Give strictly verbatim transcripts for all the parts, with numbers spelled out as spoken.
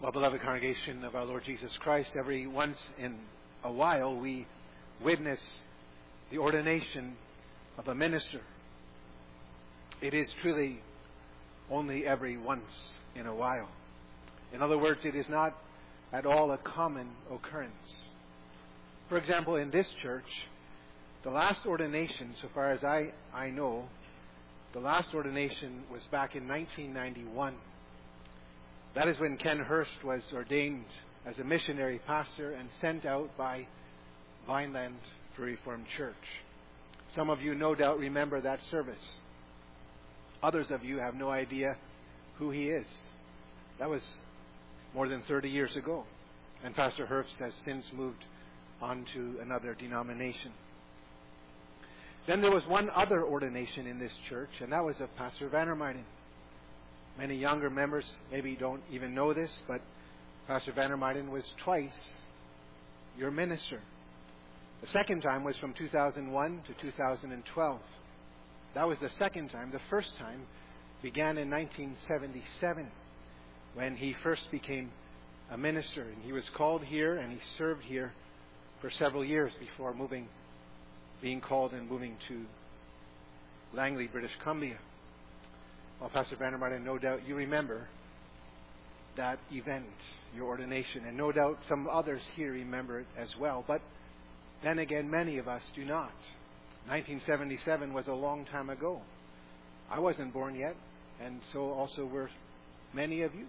Well, beloved congregation of our Lord Jesus Christ, every once in a while we witness the ordination of a minister. It is truly only every once in a while. In other words, it is not at all a common occurrence. For example, in this church, the last ordination, so far as I, I know, the last ordination was back in nineteen ninety-one. That is when Ken Hurst was ordained as a missionary pastor and sent out by Vineland Free Reformed Church. Some of you no doubt remember that service. Others of you have no idea who he is. That was more than thirty years ago. And Pastor Hurst has since moved on to another denomination. Then there was one other ordination in this church, and that was of Pastor Vandermyden. Many younger members maybe don't even know this, but Pastor Vandermyden was twice your minister. The second time was from two thousand one to two thousand twelve. That was the second time. The first time began in nineteen seventy-seven when he first became a minister. And he was called here and he served here for several years before moving, being called and moving to Langley, British Columbia. Well, Pastor Vandermyden, no doubt you remember that event, your ordination, and no doubt some others here remember it as well. But then again, many of us do not. nineteen seventy-seven was a long time ago. I wasn't born yet, and so also were many of you.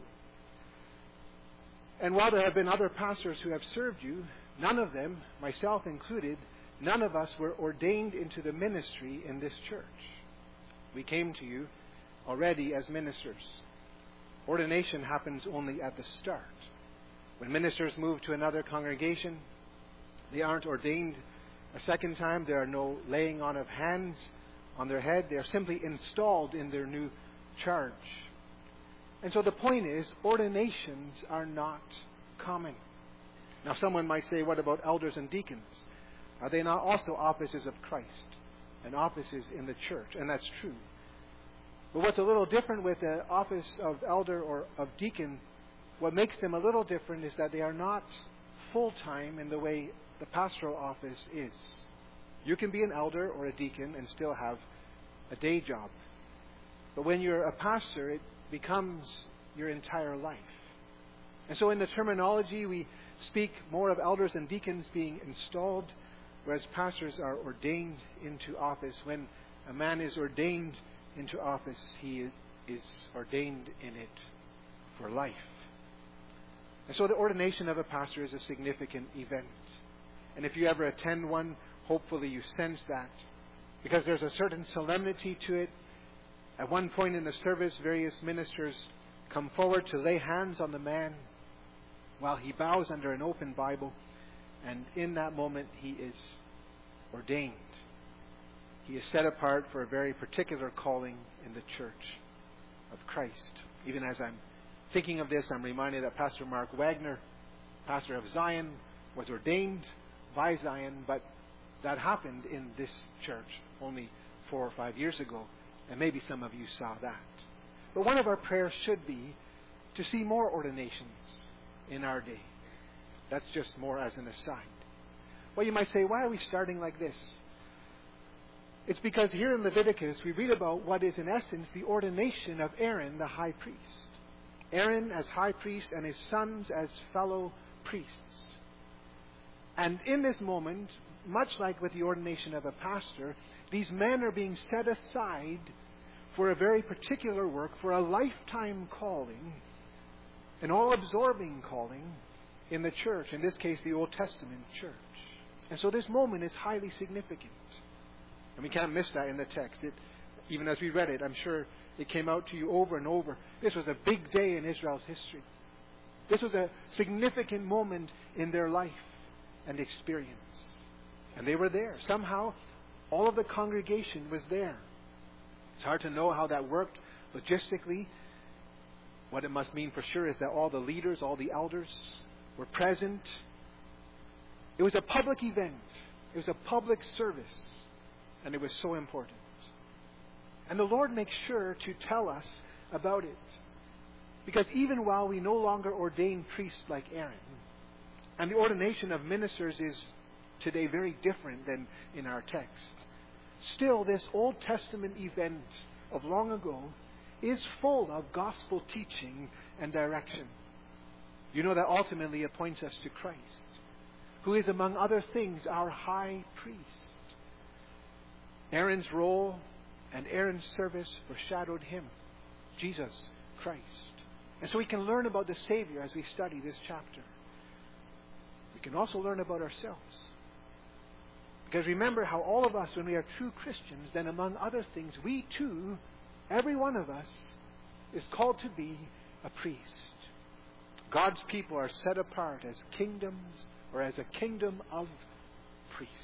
And while there have been other pastors who have served you, none of them, myself included, none of us were ordained into the ministry in this church. We came to you already as ministers. Ordination happens only at the start. When ministers move to another congregation, they aren't ordained a second time. There are no laying on of hands on their head. They are simply installed in their new charge. And so the point is, ordinations are not common. Now someone might say, what about elders and deacons? Are they not also offices of Christ and offices in the church? And that's true. But what's a little different with the office of elder or of deacon, what makes them a little different is that they are not full-time in the way the pastoral office is. You can be an elder or a deacon and still have a day job. But when you're a pastor, it becomes your entire life. And so in the terminology, we speak more of elders and deacons being installed, whereas pastors are ordained into office. When a man is ordained into office, he is ordained in it for life. And so the ordination of a pastor is a significant event. And if you ever attend one, hopefully you sense that, because there's a certain solemnity to it. At one point in the service, various ministers come forward to lay hands on the man while he bows under an open Bible, and in that moment he is ordained. He is set apart for a very particular calling in the church of Christ. Even as I'm thinking of this, I'm reminded that Pastor Mark Wagner, pastor of Zion, was ordained by Zion, but that happened in this church only four or five years ago, and maybe some of you saw that. But one of our prayers should be to see more ordinations in our day. That's just more as an aside. Well, you might say, why are we starting like this? It's because here in Leviticus we read about what is in essence the ordination of Aaron the high priest. Aaron as high priest and his sons as fellow priests. And in this moment, much like with the ordination of a pastor, these men are being set aside for a very particular work, for a lifetime calling, an all-absorbing calling in the church, in this case the Old Testament church. And so this moment is highly significant. And we can't miss that in the text. It, even as we read it, I'm sure it came out to you over and over. This was a big day in Israel's history. This was a significant moment in their life and experience. And they were there. Somehow, all of the congregation was there. It's hard to know how that worked logistically. What it must mean for sure is that all the leaders, all the elders were present. It was a public event. It was a public service. And it was so important. And the Lord makes sure to tell us about it. Because even while we no longer ordain priests like Aaron, and the ordination of ministers is today very different than in our text, still this Old Testament event of long ago is full of gospel teaching and direction. You know that ultimately it points us to Christ, who is, among other things, our high priest. Aaron's role and Aaron's service foreshadowed him, Jesus Christ. And so we can learn about the Savior as we study this chapter. We can also learn about ourselves. Because remember how all of us, when we are true Christians, then among other things, we too, every one of us, is called to be a priest. God's people are set apart as kingdoms, or as a kingdom of priests.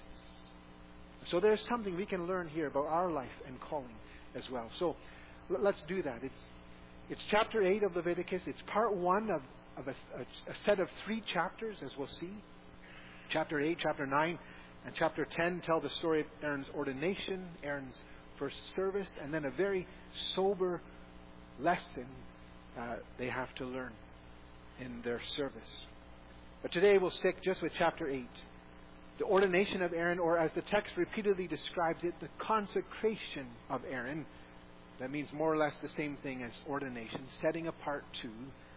So there's something we can learn here about our life and calling as well. So let's do that. It's it's chapter eight of Leviticus. It's part one of, of a, a, a set of three chapters, as we'll see. Chapter eight, chapter nine, and chapter ten tell the story of Aaron's ordination, Aaron's first service, and then a very sober lesson uh, they have to learn in their service. But today we'll stick just with chapter eight. The ordination of Aaron, or as the text repeatedly describes it, the consecration of Aaron. That means more or less the same thing as ordination, setting apart to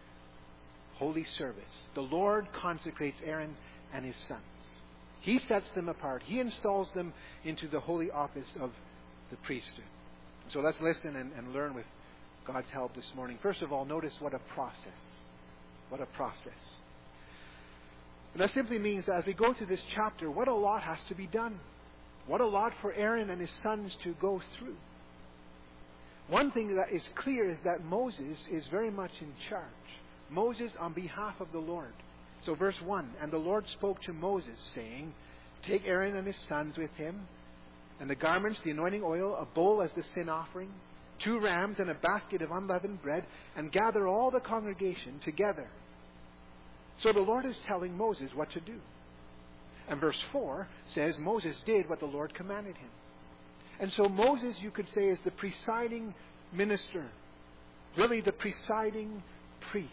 holy service. The Lord consecrates Aaron and his sons. He sets them apart. He installs them into the holy office of the priesthood. So let's listen and, and learn with God's help this morning. First of all, notice what a process. What a process. And that simply means that as we go through this chapter, what a lot has to be done. What a lot for Aaron and his sons to go through. One thing that is clear is that Moses is very much in charge. Moses on behalf of the Lord. So verse one, and the Lord spoke to Moses, saying, take Aaron and his sons with him, and the garments, the anointing oil, a bowl as the sin offering, two rams and a basket of unleavened bread, and gather all the congregation together. So the Lord is telling Moses what to do. And verse four says Moses did what the Lord commanded him. And so Moses, you could say, is the presiding minister, really the presiding priest.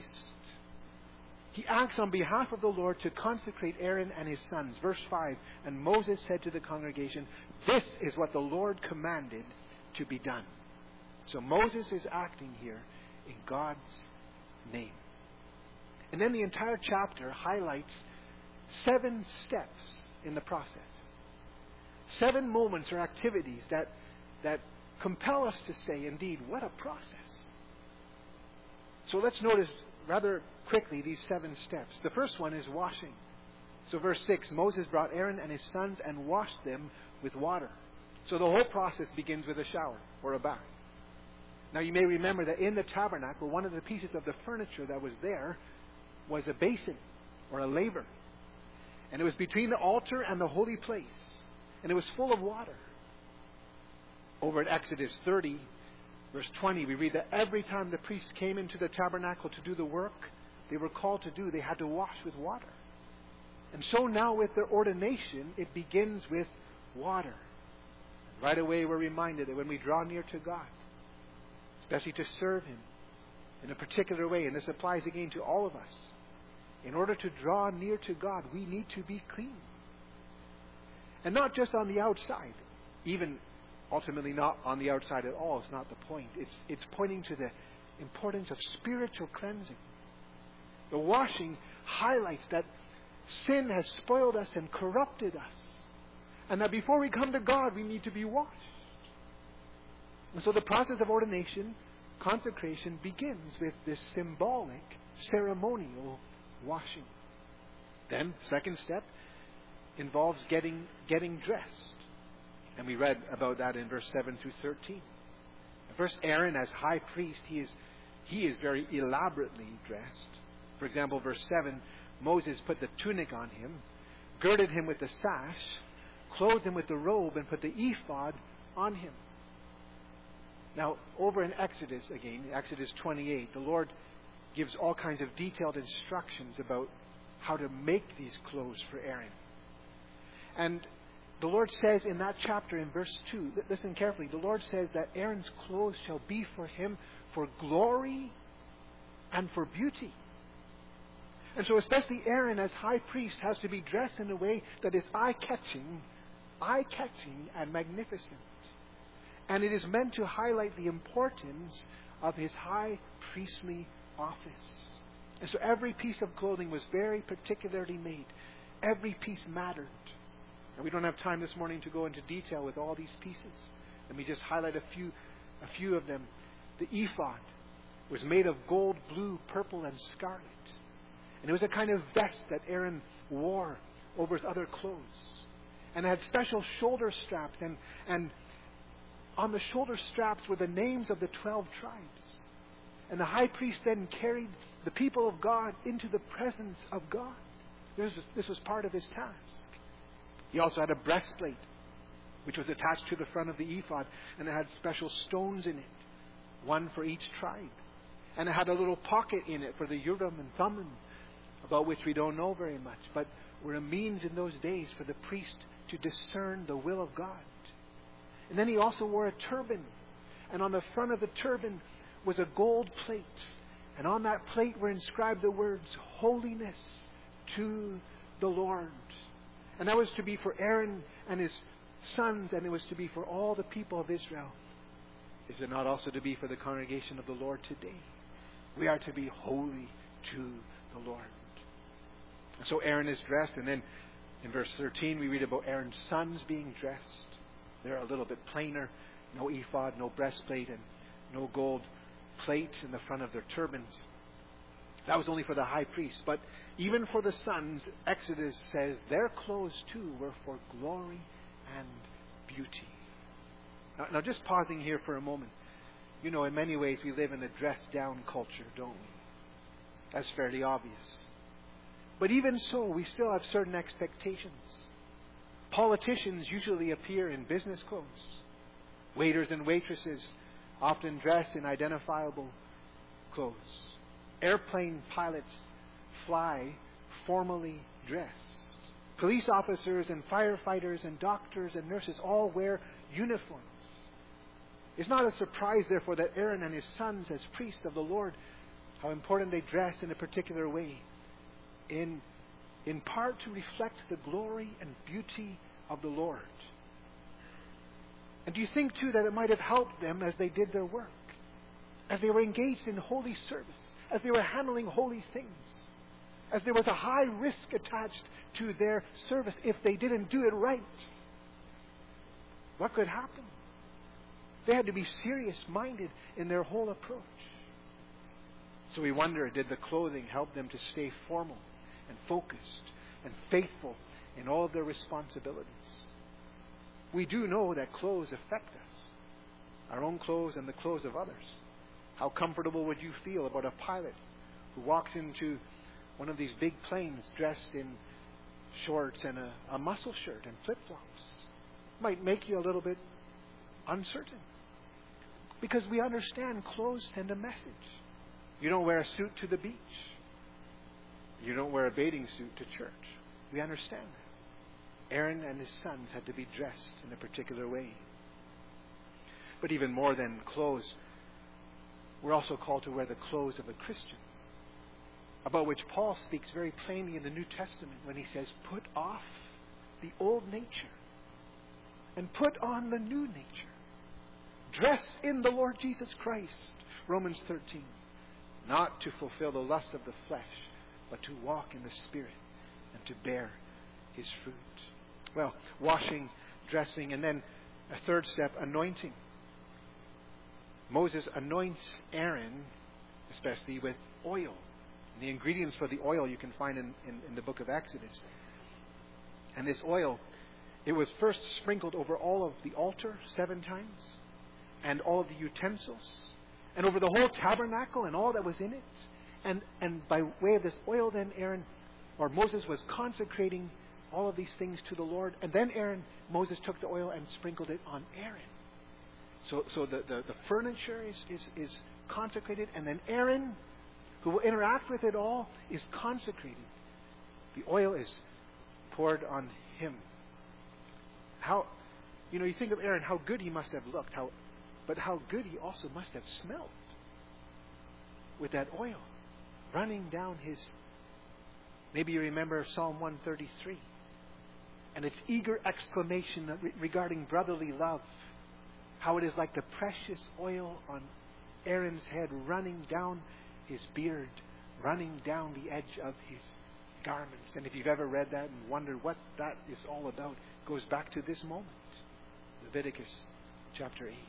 He acts on behalf of the Lord to consecrate Aaron and his sons. Verse five, and Moses said to the congregation, this is what the Lord commanded to be done. So Moses is acting here in God's name. And then the entire chapter highlights seven steps in the process. Seven moments or activities that, that compel us to say, indeed, what a process. So let's notice rather quickly these seven steps. The first one is washing. So verse six, Moses brought Aaron and his sons and washed them with water. So the whole process begins with a shower or a bath. Now you may remember that in the tabernacle, one of the pieces of the furniture that was there was a basin or a laver. And it was between the altar and the holy place. And it was full of water. Over at Exodus thirty, verse twenty, we read that every time the priests came into the tabernacle to do the work they were called to do, they had to wash with water. And so now with their ordination, it begins with water. And right away we're reminded that when we draw near to God, especially to serve Him in a particular way, and this applies again to all of us, in order to draw near to God, we need to be clean. And not just on the outside, even ultimately not on the outside at all. It's not the point. It's, it's pointing to the importance of spiritual cleansing. The washing highlights that sin has spoiled us and corrupted us. And that before we come to God, we need to be washed. And so the process of ordination, consecration, begins with this symbolic, ceremonial washing. Then, second step, involves getting getting dressed. And we read about that in verse seven through thirteen. First, Aaron as high priest, he is he is very elaborately dressed. For example, verse seven, Moses put the tunic on him, girded him with the sash, clothed him with the robe, and put the ephod on him. Now, over in Exodus again, Exodus twenty-eight, the Lord gives all kinds of detailed instructions about how to make these clothes for Aaron. And the Lord says in that chapter in verse two, listen carefully, the Lord says that Aaron's clothes shall be for him for glory and for beauty. And so especially Aaron as high priest has to be dressed in a way that is eye-catching, eye-catching and magnificent. And it is meant to highlight the importance of his high priestly office. And so every piece of clothing was very particularly made. Every piece mattered. And we don't have time this morning to go into detail with all these pieces. Let me just highlight a few, a few of them. The ephod was made of gold, blue, purple, and scarlet. And it was a kind of vest that Aaron wore over his other clothes. And it had special shoulder straps. And, and on the shoulder straps were the names of the twelve tribes. And the high priest then carried the people of God into the presence of God. This was, this was part of his task. He also had a breastplate, which was attached to the front of the ephod, and it had special stones in it, one for each tribe. And it had a little pocket in it for the Urim and Thummim, about which we don't know very much, but were a means in those days for the priest to discern the will of God. And then he also wore a turban, and on the front of the turban was a gold plate, and on that plate were inscribed the words, "Holiness to the Lord." And that was to be for Aaron and his sons, and it was to be for all the people of Israel. Is it not also to be for the congregation of the Lord today? We are to be holy to the Lord. And so Aaron is dressed, and then in verse thirteen we read about Aaron's sons being dressed. They're a little bit plainer. No ephod, no breastplate, and no gold plate in the front of their turbans. That was only for the high priest. But even for the sons, Exodus says their clothes too were for glory and beauty. Now, now just pausing here for a moment. You know, in many ways we live in a dressed-down culture, don't we? That's fairly obvious. But even so, we still have certain expectations. Politicians usually appear in business clothes. Waiters and waitresses often dress in identifiable clothes. Airplane pilots fly formally dressed. Police officers and firefighters and doctors and nurses all wear uniforms. It's not a surprise, therefore, that Aaron and his sons, as priests of the Lord, how important they dress in a particular way, in, in part to reflect the glory and beauty of the Lord. And do you think, too, that it might have helped them as they did their work, as they were engaged in holy service, as they were handling holy things, as there was a high risk attached to their service if they didn't do it right? What could happen? They had to be serious-minded in their whole approach. So we wonder, did the clothing help them to stay formal and focused and faithful in all of their responsibilities? We do know that clothes affect us, our own clothes and the clothes of others. How comfortable would you feel about a pilot who walks into one of these big planes dressed in shorts and a, a muscle shirt and flip-flops? Might make you a little bit uncertain. Because we understand clothes send a message. You don't wear a suit to the beach. You don't wear a bathing suit to church. We understand that. Aaron and his sons had to be dressed in a particular way. But even more than clothes, we're also called to wear the clothes of a Christian, about which Paul speaks very plainly in the New Testament when he says, "Put off the old nature and put on the new nature. Dress in the Lord Jesus Christ," Romans thirteen. "Not to fulfill the lust of the flesh, but to walk in the Spirit and to bear His fruit." Well, washing, dressing, and then a third step, anointing. Moses anoints Aaron, especially with oil. And the ingredients for the oil you can find in, in, in the book of Exodus. And this oil, it was first sprinkled over all of the altar seven times, and all of the utensils, and over the whole tabernacle and all that was in it. And and by way of this oil, then Aaron, or Moses, was consecrating all of these things to the Lord. And then Aaron, Moses took the oil and sprinkled it on Aaron. So so the, the, the furniture is, is, is consecrated, and then Aaron, who will interact with it all, is consecrated. The oil is poured on him. How, you know, you think of Aaron, how good he must have looked, how, but how good he also must have smelled with that oil. running down his... Maybe you remember Psalm one thirty-three and its eager exclamation regarding brotherly love. How it is like the precious oil on Aaron's head running down his beard, running down the edge of his garments. And if you've ever read that and wondered what that is all about, it goes back to this moment. Leviticus chapter eight.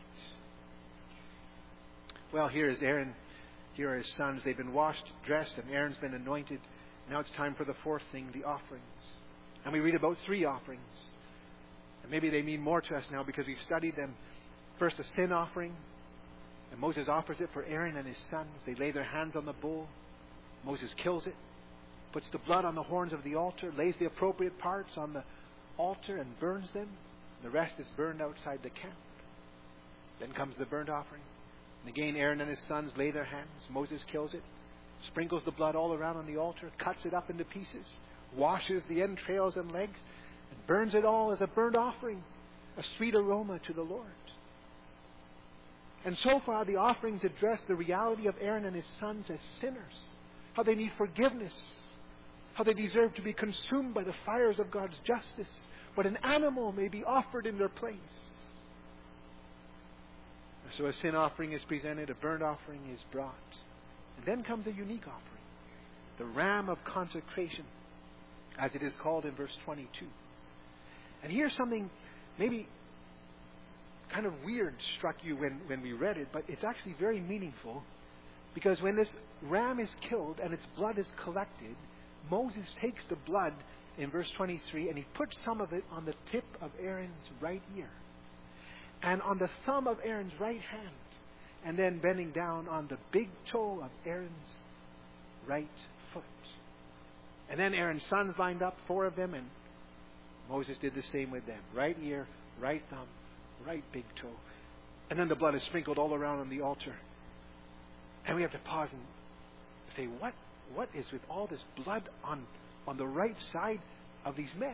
Well, here is Aaron. Here are his sons. They've been washed, dressed, and Aaron's been anointed. Now it's time for the fourth thing, the offerings. And we read about three offerings. And maybe they mean more to us now because we've studied them. First, a sin offering. And Moses offers it for Aaron and his sons. They lay their hands on the bull. Moses kills it, puts the blood on the horns of the altar, lays the appropriate parts on the altar and burns them. The rest is burned outside the camp. Then comes the burnt offering. And again, Aaron and his sons lay their hands. Moses kills it, sprinkles the blood all around on the altar, cuts it up into pieces, washes the entrails and legs, and burns it all as a burnt offering, a sweet aroma to the Lord. And so far, the offerings address the reality of Aaron and his sons as sinners, how they need forgiveness, how they deserve to be consumed by the fires of God's justice, but an animal may be offered in their place. So a sin offering is presented, a burnt offering is brought. And then comes a unique offering, the ram of consecration, as it is called in verse twenty-two. And here's something maybe kind of weird struck you when, when we read it, but it's actually very meaningful, because when this ram is killed and its blood is collected, Moses takes the blood in verse twenty-three and he puts some of it on the tip of Aaron's right ear and on the thumb of Aaron's right hand, and then bending down on the big toe of Aaron's right foot. And then Aaron's sons lined up, four of them, and Moses did the same with them. Right ear, right thumb, right big toe. And then the blood is sprinkled all around on the altar. And we have to pause and say, what what is with all this blood on, on the right side of these men?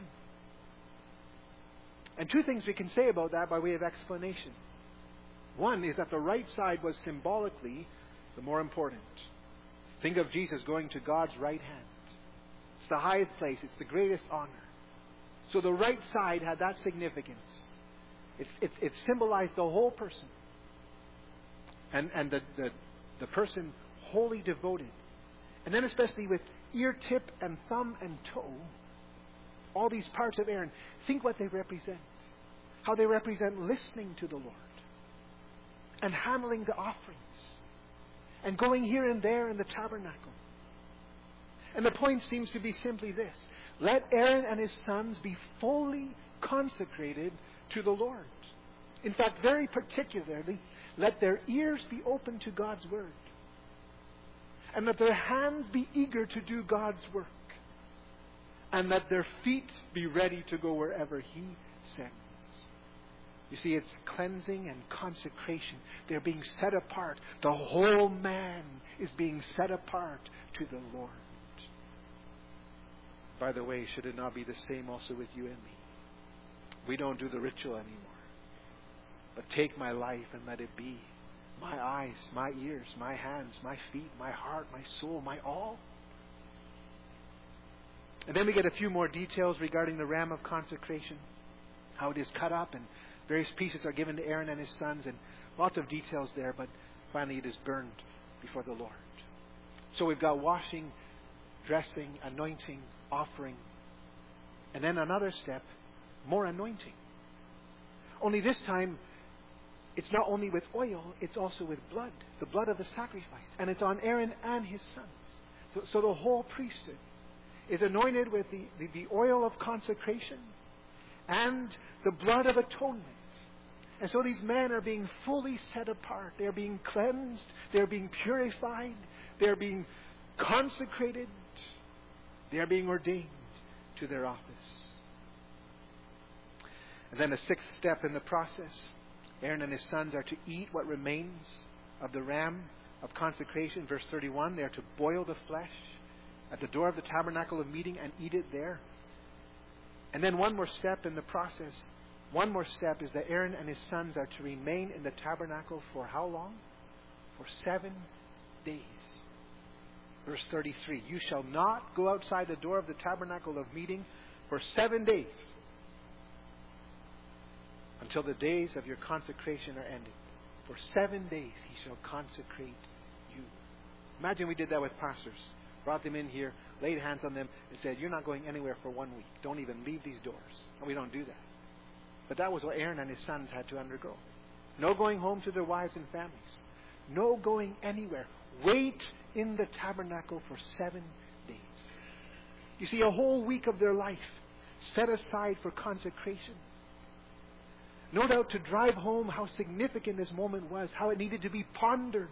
And two things we can say about that by way of explanation. One is that the right side was symbolically the more important. Think of Jesus going to God's right hand. It's the highest place. It's the greatest honor. So the right side had that significance. It, it, it symbolized the whole person. And, and the, the, the person wholly devoted. And then especially with ear tip and thumb and toe, all these parts of Aaron, think what they represent. How they represent listening to the Lord. And handling the offerings. And going here and there in the tabernacle. And the point seems to be simply this. Let Aaron and his sons be fully consecrated to the Lord. In fact, very particularly, let their ears be open to God's word. And let their hands be eager to do God's work. And let their feet be ready to go wherever He sends. You see, it's cleansing and consecration. They're being set apart. The whole man is being set apart to the Lord. By the way, should it not be the same also with you and me? We don't do the ritual anymore. But take my life and let it be my eyes, my ears, my hands, my feet, my heart, my soul, my all. And then we get a few more details regarding the ram of consecration, how it is cut up and various pieces are given to Aaron and his sons, and lots of details there, but finally it is burned before the Lord. So we've got washing, dressing, anointing, offering, and then another step, more anointing. Only this time, it's not only with oil, it's also with blood, the blood of the sacrifice, and it's on Aaron and his sons. So, so the whole priesthood is anointed with the, the, the oil of consecration and the blood of atonement. And so these men are being fully set apart. They're being cleansed. They're being purified. They're being consecrated. They're being ordained to their office. And then the sixth step in the process, Aaron and his sons are to eat what remains of the ram of consecration. Verse thirty-one, they are to boil the flesh at the door of the tabernacle of meeting and eat it there. And then one more step in the process, one more step is that Aaron and his sons are to remain in the tabernacle for how long? For seven days. Verse thirty-three, you shall not go outside the door of the tabernacle of meeting for seven days until the days of your consecration are ended. For seven days he shall consecrate you. Imagine we did that with pastors. Brought them in here, laid hands on them, and said, you're not going anywhere for one week. Don't even leave these doors. And we don't do that. But that was what Aaron and his sons had to undergo. No going home to their wives and families. No going anywhere. Wait in the tabernacle for seven days. You see, a whole week of their life set aside for consecration. No doubt to drive home how significant this moment was, how it needed to be pondered.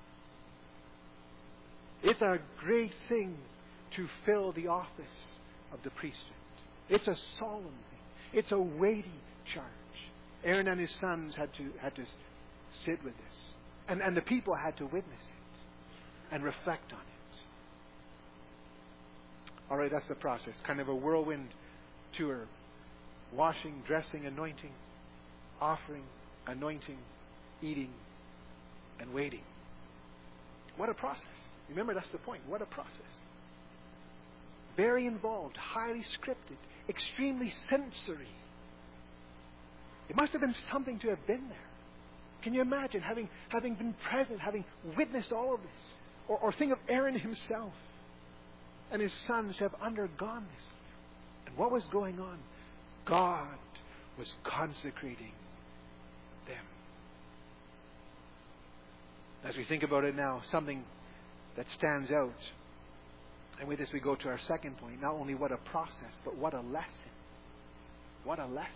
It's a great thing to fill the office of the priesthood. It's a solemn thing. It's a weighty charge. Aaron and his sons had to had to sit with this. And, and the people had to witness it and reflect on it. All right, that's the process. Kind of a whirlwind tour. Washing, dressing, anointing, offering, anointing, eating, and waiting. What a process. Remember, that's the point. What a process. Very involved, highly scripted, extremely sensory. It must have been something to have been there. Can you imagine having, having been present, having witnessed all of this? Or, or think of Aaron himself and his sons who have undergone this. And what was going on? God was consecrating them. As we think about it now, something that stands out. And with this we go to our second point. Not only what a process, but what a lesson. What a lesson.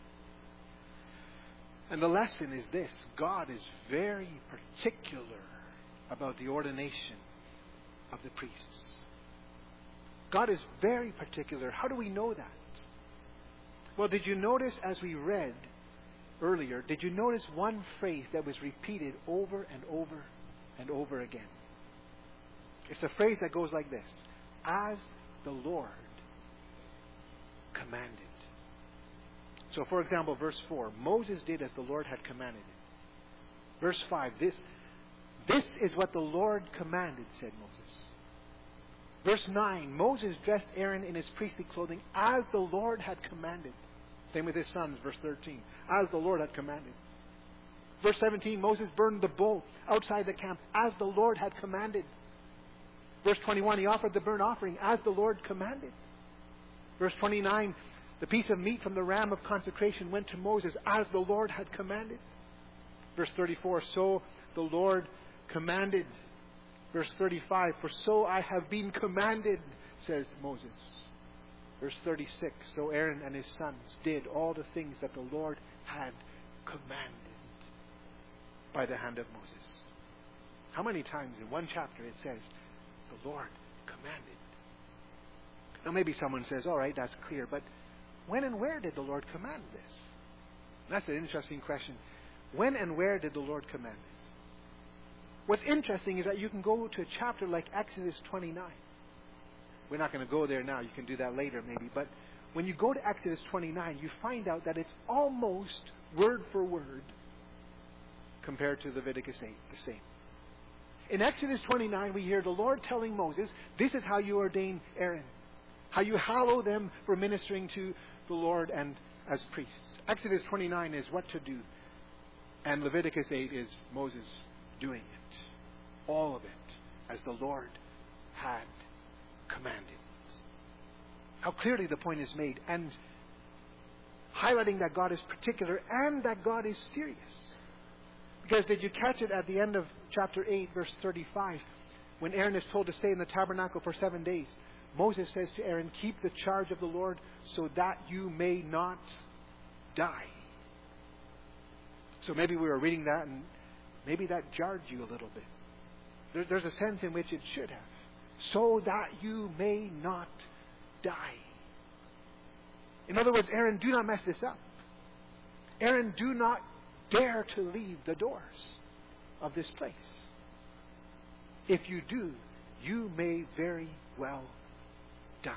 And the lesson is this. God is very particular about the ordination of the priests. God is very particular. How do we know that? Well, did you notice as we read earlier, did you notice one phrase that was repeated over and over and over again? It's a phrase that goes like this. As the Lord commanded. So, for example, verse four, Moses did as the Lord had commanded him. Verse five, this, this is what the Lord commanded, said Moses. Verse nine, Moses dressed Aaron in his priestly clothing as the Lord had commanded. Same with his sons, verse thirteen, as the Lord had commanded. Verse seventeen, Moses burned the bull outside the camp as the Lord had commanded. Verse twenty-one, he offered the burnt offering as the Lord commanded. Verse twenty-nine, the piece of meat from the ram of consecration went to Moses as the Lord had commanded. Verse thirty-four, so the Lord commanded. Verse thirty-five, for so I have been commanded, says Moses. Verse thirty-six, so Aaron and his sons did all the things that the Lord had commanded by the hand of Moses. How many times in one chapter it says, the Lord commanded? Now maybe someone says, all right, that's clear, but when and where did the Lord command this? That's an interesting question. When and where did the Lord command this? What's interesting is that you can go to a chapter like Exodus twenty-nine. We're not going to go there now. You can do that later maybe. But when you go to Exodus twenty-nine, you find out that it's almost word for word compared to Leviticus eight, the same. In Exodus twenty-nine, we hear the Lord telling Moses, this is how you ordain Aaron. How you hallow them for ministering to the Lord and as priests. Exodus twenty-nine is what to do. And Leviticus eight is Moses doing it. All of it as the Lord had commanded. How clearly the point is made. And highlighting that God is particular and that God is serious. Because did you catch it at the end of chapter eight, verse thirty-five, when Aaron is told to stay in the tabernacle for seven days? Moses says to Aaron, keep the charge of the Lord so that you may not die. So maybe we were reading that and maybe that jarred you a little bit. There, there's a sense in which it should have. So that you may not die. In other words, Aaron, do not mess this up. Aaron, do not dare to leave the doors of this place. If you do, you may very well die.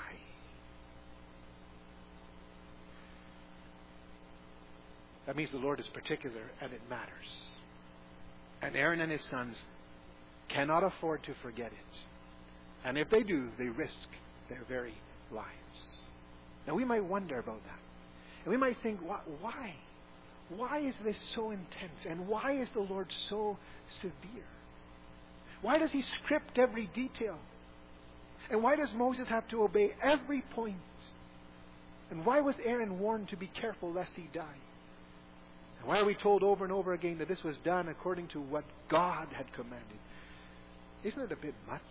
That means the Lord is particular and it matters. And Aaron and his sons cannot afford to forget it. And if they do, they risk their very lives. Now we might wonder about that. And we might think, why? Why is this so intense? And why is the Lord so severe? Why does he script every detail? And why does Moses have to obey every point? And why was Aaron warned to be careful lest he die? And why are we told over and over again that this was done according to what God had commanded? Isn't it a bit much?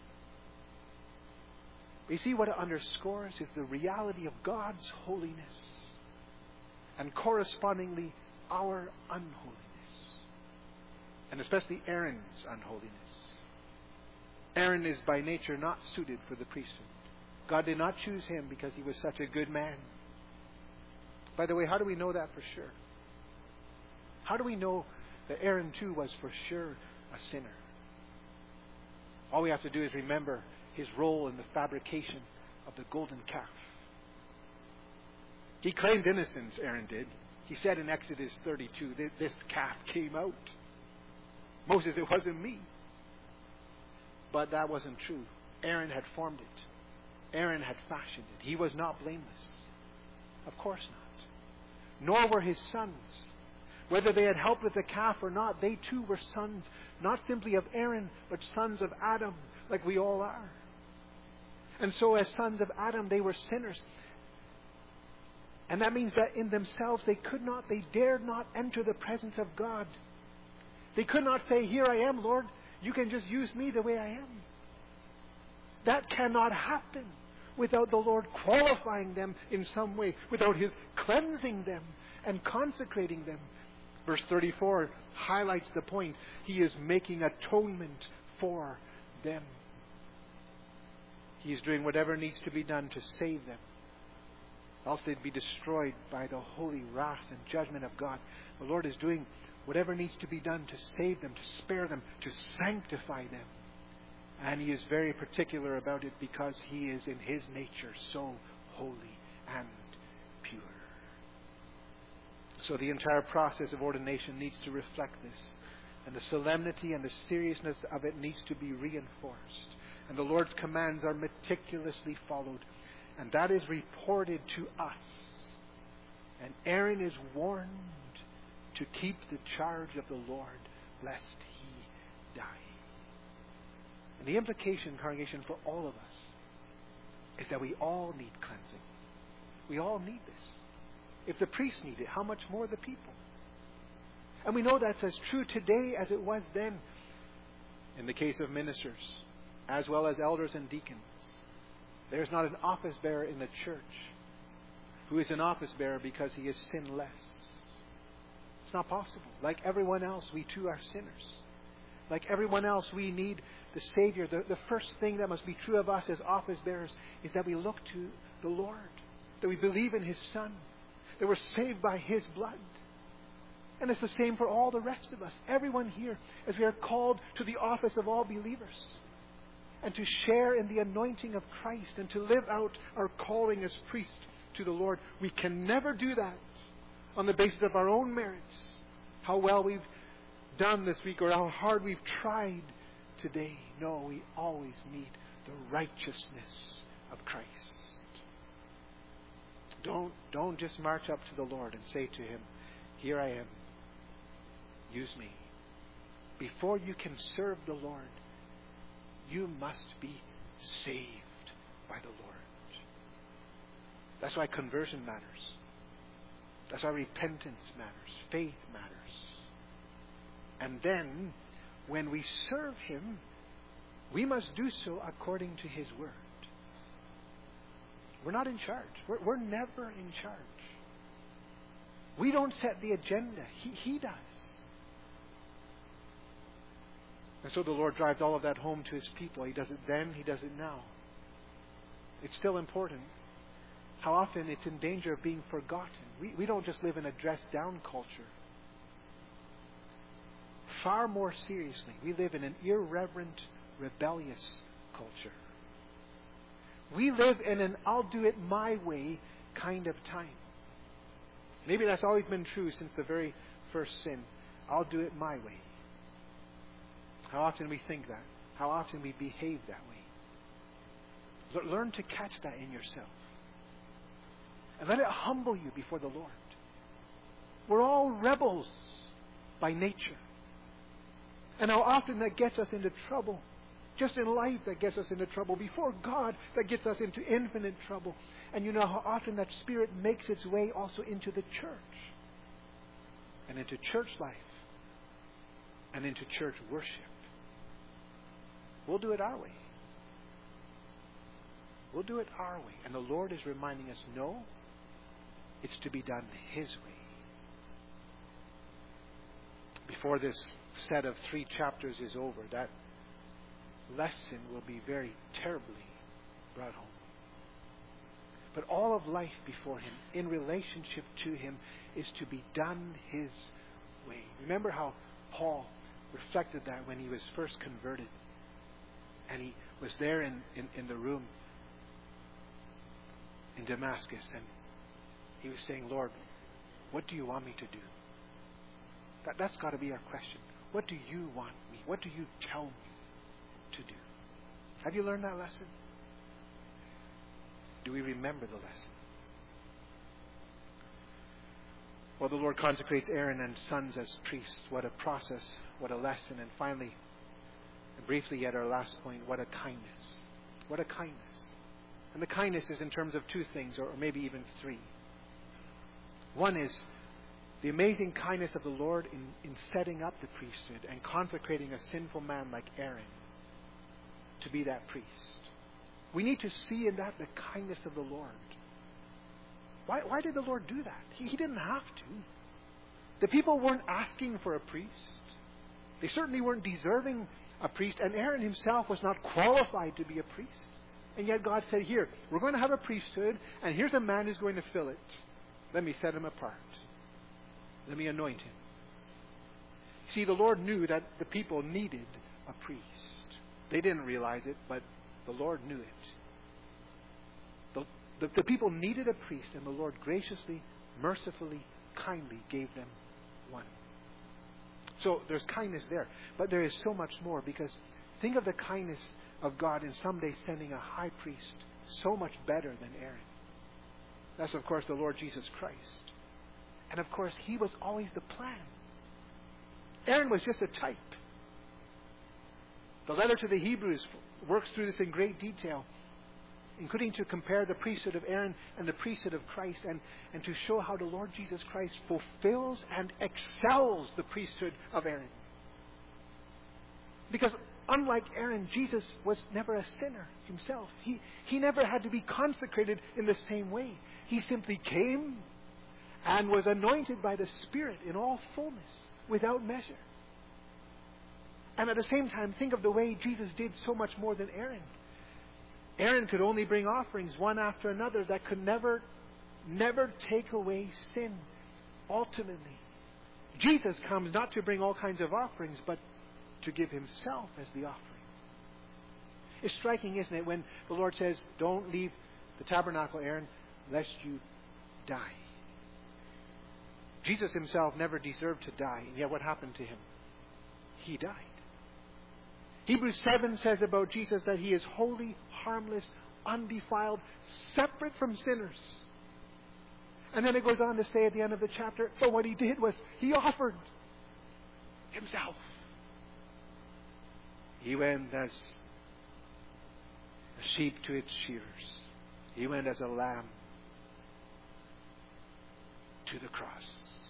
But you see, what it underscores is the reality of God's holiness and correspondingly our unholiness, and especially Aaron's unholiness. Aaron is by nature not suited for the priesthood. God did not choose him because he was such a good man. By the way, how do we know that for sure? How do we know that Aaron too was for sure a sinner? All we have to do is remember his role in the fabrication of the golden calf. He claimed innocence, Aaron did. He said in Exodus thirty-two, this calf came out. Moses, it wasn't me. But that wasn't true. Aaron had formed it. Aaron had fashioned it. He was not blameless. Of course not. Nor were his sons. Whether they had helped with the calf or not, they too were sons, not simply of Aaron, but sons of Adam, like we all are. And so as sons of Adam, they were sinners. And that means that in themselves they could not, they dared not enter the presence of God. They could not say, here I am, Lord. You can just use me the way I am. That cannot happen without the Lord qualifying them in some way, without His cleansing them and consecrating them. Verse thirty-four highlights the point. He is making atonement for them. He is doing whatever needs to be done to save them. Else they'd be destroyed by the holy wrath and judgment of God. The Lord is doing whatever needs to be done to save them, to spare them, to sanctify them. And He is very particular about it because He is in His nature so holy and pure. So the entire process of ordination needs to reflect this. And the solemnity and the seriousness of it needs to be reinforced. And the Lord's commands are meticulously followed. And that is reported to us. And Aaron is warned to keep the charge of the Lord, lest he die. And the implication, congregation, for all of us is that we all need cleansing. We all need this. If the priests need it, how much more the people? And we know that's as true today as it was then in the case of ministers, as well as elders and deacons. There's not an office bearer in the church who is an office bearer because he is sinless. It's not possible. Like everyone else, we too are sinners. Like everyone else, we need the Savior. The, the first thing that must be true of us as office bearers is that we look to the Lord, that we believe in His Son, that we're saved by His blood. And it's the same for all the rest of us. Everyone here, as we are called to the office of all believers, and to share in the anointing of Christ, and to live out our calling as priests to the Lord. We can never do that on the basis of our own merits, how well we've done this week or how hard we've tried today. No, we always need the righteousness of Christ. Don't, don't just march up to the Lord and say to Him, here I am, use me. Before you can serve the Lord, you must be saved by the Lord. That's why conversion matters. That's why repentance matters. Faith matters. And then, when we serve Him, we must do so according to His word. We're not in charge. We're, we're never in charge. We don't set the agenda. He, he does. And so the Lord drives all of that home to His people. He does it then, He does it now. It's still important. How often it's in danger of being forgotten. We, we don't just live in a dressed-down culture. Far more seriously, we live in an irreverent, rebellious culture. We live in an I'll do it my way kind of time. Maybe that's always been true since the very first sin. I'll do it my way. How often we think that. How often we behave that way. Learn to catch that in yourself. And let it humble you before the Lord. We're all rebels by nature. And how often that gets us into trouble. Just in life that gets us into trouble. Before God that gets us into infinite trouble. And you know how often that spirit makes its way also into the church. And into church life. And into church worship. We'll do it our way. We'll do it our way. And the Lord is reminding us, no, it's to be done His way. Before this set of three chapters is over, that lesson will be very terribly brought home. But all of life before Him, in relationship to Him, is to be done His way. Remember how Paul reflected that when he was first converted. And he was there in, in, in the room in Damascus, and he was saying, Lord, what do you want me to do? That, that's got to be our question. What do you want me? What do you tell me to do? Have you learned that lesson? Do we remember the lesson? Well, the Lord consecrates Aaron and sons as priests. What a process, what a lesson. And finally, and briefly at our last point, what a kindness. What a kindness. And the kindness is in terms of two things, or maybe even three. One is the amazing kindness of the Lord in, in setting up the priesthood and consecrating a sinful man like Aaron to be that priest. We need to see in that the kindness of the Lord. Why, why did the Lord do that? He, he didn't have to. The people weren't asking for a priest. They certainly weren't deserving a priest, and Aaron himself was not qualified to be a priest. And yet God said, here, we're going to have a priesthood, and here's a man who's going to fill it. Let me set him apart. Let me anoint him. See, the Lord knew that the people needed a priest. They didn't realize it, but the Lord knew it. The, the, the people needed a priest, and the Lord graciously, mercifully, kindly gave them one. So there's kindness there. But there is so much more, because think of the kindness of God in someday sending a high priest so much better than Aaron. That's, of course, the Lord Jesus Christ. And, of course, He was always the plan. Aaron was just a type. The letter to the Hebrews works through this in great detail, including to compare the priesthood of Aaron and the priesthood of Christ, and, and to show how the Lord Jesus Christ fulfills and excels the priesthood of Aaron. Because unlike Aaron, Jesus was never a sinner himself. He, he never had to be consecrated in the same way. He simply came and was anointed by the Spirit in all fullness, without measure. And at the same time, think of the way Jesus did so much more than Aaron. Aaron could only bring offerings one after another that could never, never take away sin, ultimately. Jesus comes not to bring all kinds of offerings, but to give Himself as the offering. It's striking, isn't it, when the Lord says, don't leave the tabernacle, Aaron, lest you die. Jesus Himself never deserved to die, and yet what happened to Him? He died. Hebrews seven says about Jesus that He is holy, harmless, undefiled, separate from sinners. And then it goes on to say at the end of the chapter, so what He did was He offered Himself. He went as a sheep to its shearers. He went as a lamb to the cross.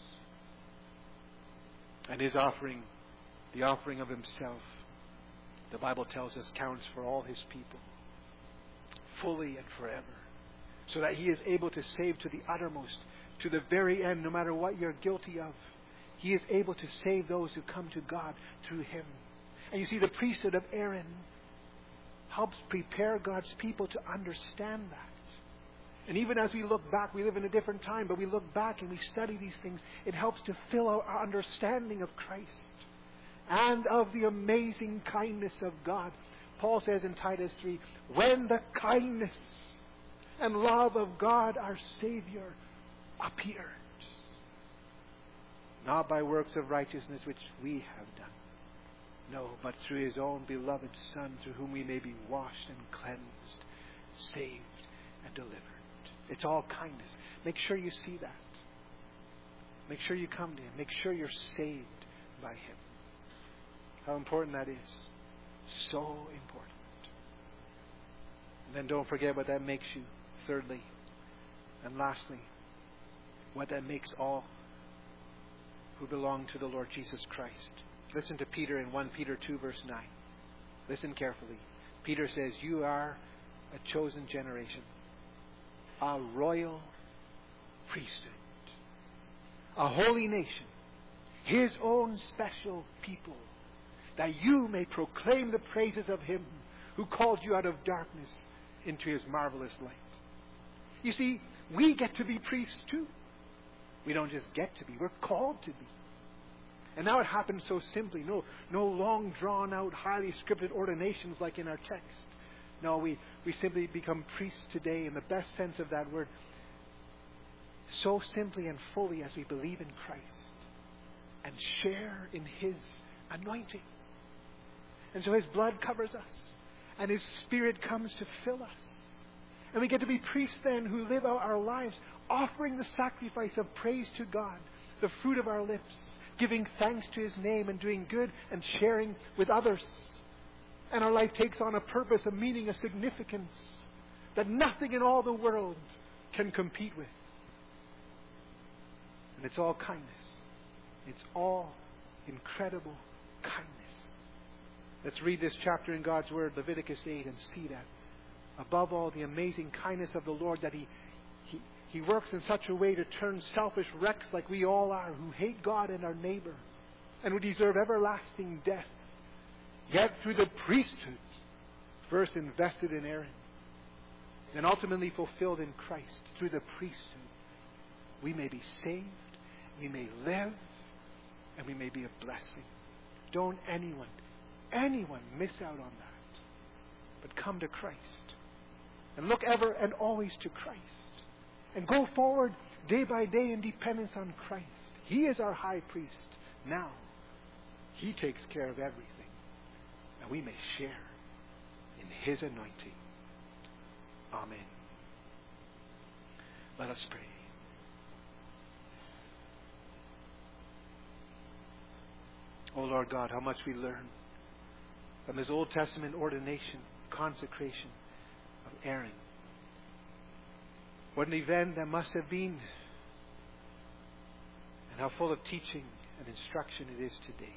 And His offering, the offering of Himself, the Bible tells us, counts for all His people, fully and forever, so that He is able to save to the uttermost, to the very end, no matter what you're guilty of. He is able to save those who come to God through Him. And you see, the priesthood of Aaron helps prepare God's people to understand that. And even as we look back, we live in a different time, but we look back and we study these things, it helps to fill our understanding of Christ and of the amazing kindness of God. Paul says in Titus three, when the kindness and love of God our Savior appeared, not by works of righteousness which we have done, no, but through His own beloved Son, through whom we may be washed and cleansed saved, and delivered. It's all kindness. Make sure you see that. Make sure you come to Him. Make sure you're saved by Him. How important that is. So important. And then don't forget what that makes you. Thirdly, and lastly, what that makes all who belong to the Lord Jesus Christ. Listen to Peter in First Peter two verse nine. Listen carefully. Peter says, you are a chosen generation, a royal priesthood, a holy nation, His own special people, that you may proclaim the praises of Him who called you out of darkness into His marvelous light. You see, we get to be priests too. We don't just get to be, we're called to be. And now it happens so simply. No, no long drawn out, highly scripted ordinations like in our text. No, we, we simply become priests today in the best sense of that word. So simply and fully as we believe in Christ and share in His anointing. And so His blood covers us and His Spirit comes to fill us. And we get to be priests then who live out our lives offering the sacrifice of praise to God, the fruit of our lips, giving thanks to His name and doing good and sharing with others. And our life takes on a purpose, a meaning, a significance that nothing in all the world can compete with. And it's all kindness. It's all incredible kindness. Let's read this chapter in God's Word, Leviticus eight, and see that. Above all, the amazing kindness of the Lord, that He, He, He works in such a way to turn selfish wrecks like we all are, who hate God and our neighbor, and who deserve everlasting death, yet through the priesthood, first invested in Aaron, then ultimately fulfilled in Christ, through the priesthood, we may be saved, we may live, and we may be a blessing. Don't anyone, anyone miss out on that. But come to Christ. And look ever and always to Christ. And go forward day by day in dependence on Christ. He is our high priest now. He takes care of everything. And we may share in His anointing. Amen. Let us pray. Oh Lord God, how much we learn from His Old Testament ordination, consecration of Aaron. What an event that must have been, and how full of teaching and instruction it is today.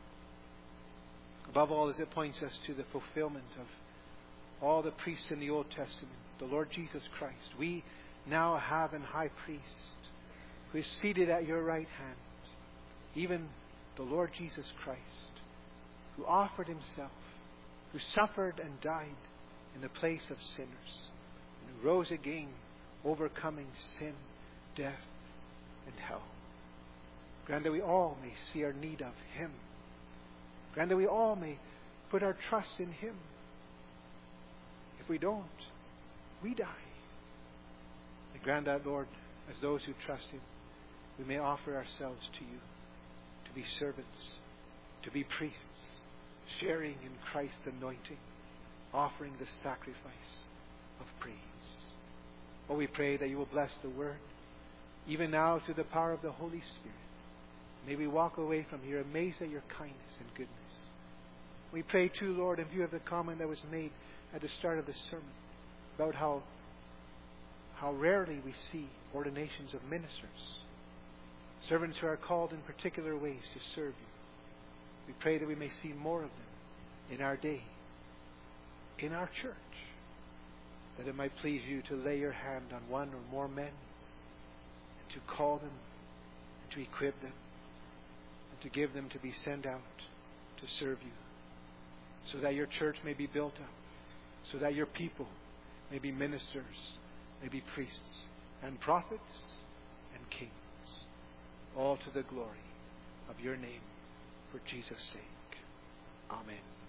Above all, as it points us to the fulfillment of all the priests in the Old Testament, the Lord Jesus Christ. We now have an high priest who is seated at your right hand, even the Lord Jesus Christ, who offered Himself, who suffered and died in the place of sinners, and who rose again, overcoming sin, death, and hell. Grant that we all may see our need of Him. Grant that we all may put our trust in Him. If we don't, we die. And grant that, Lord, as those who trust Him, we may offer ourselves to You, to be servants, to be priests, sharing in Christ's anointing, offering the sacrifice of praise. Oh, we pray that You will bless the Word, even now through the power of the Holy Spirit. May we walk away from here amazed at Your kindness and goodness. We pray too, Lord, in view of the comment that was made at the start of the sermon about how, how rarely we see ordinations of ministers, servants who are called in particular ways to serve You. We pray that we may see more of them in our day, in our church, that it might please You to lay Your hand on one or more men and to call them and to equip them and to give them to be sent out to serve You, so that Your church may be built up, so that Your people may be ministers, may be priests and prophets and kings, all to the glory of Your name, for Jesus' sake. Amen.